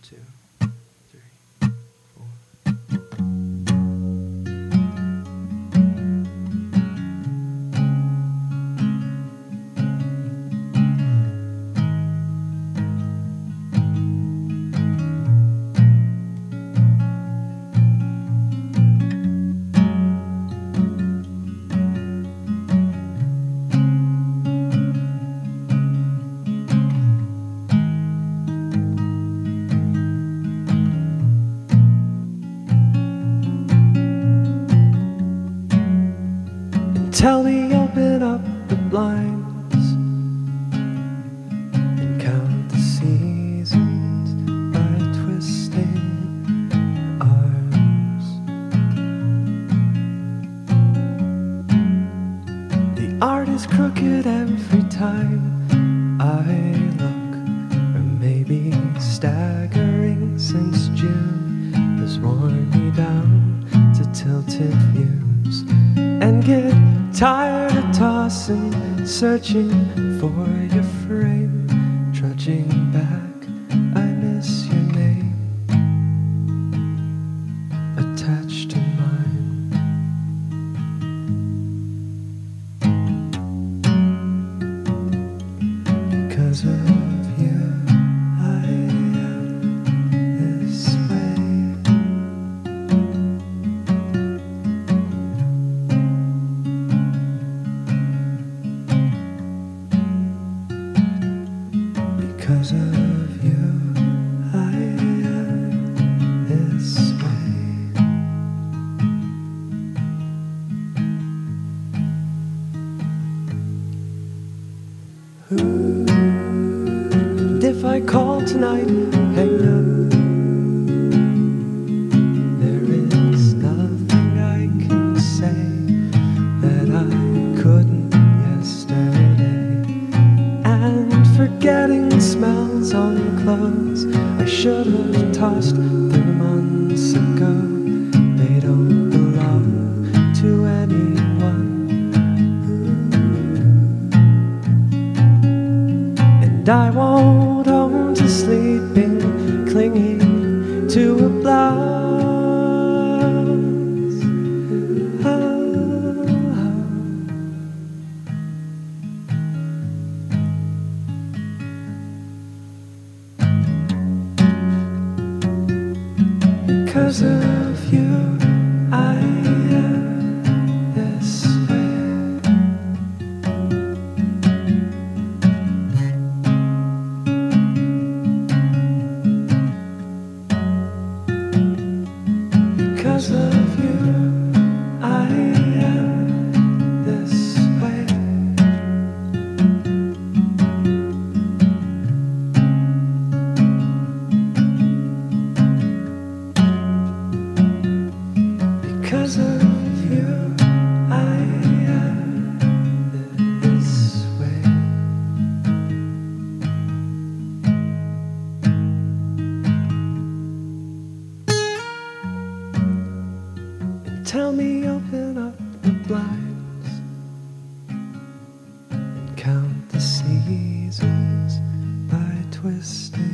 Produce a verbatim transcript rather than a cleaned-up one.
two, three, four. Tell me, open up the blinds and count the seasons by twisting arms. The art is crooked every time I look, or maybe staggering since June has worn me down to tilted views and get tired of tossing, searching for your frame, trudging back, I miss your name, attached to mine. Because of you, I am this way. Because of you, I am this way. Ooh. And if I call tonight, hang up. There is nothing I can say that I couldn't yesterday. And forgetting smells on clothes I should have tossed three months ago. They don't belong to anyone. And I won't own to sleeping, clinging to a blouse. Oh. Because of you, I am this way. Because of you, I am this way. Because of you, I am this way. And tell me, open up the blinds and count the seasons by twisting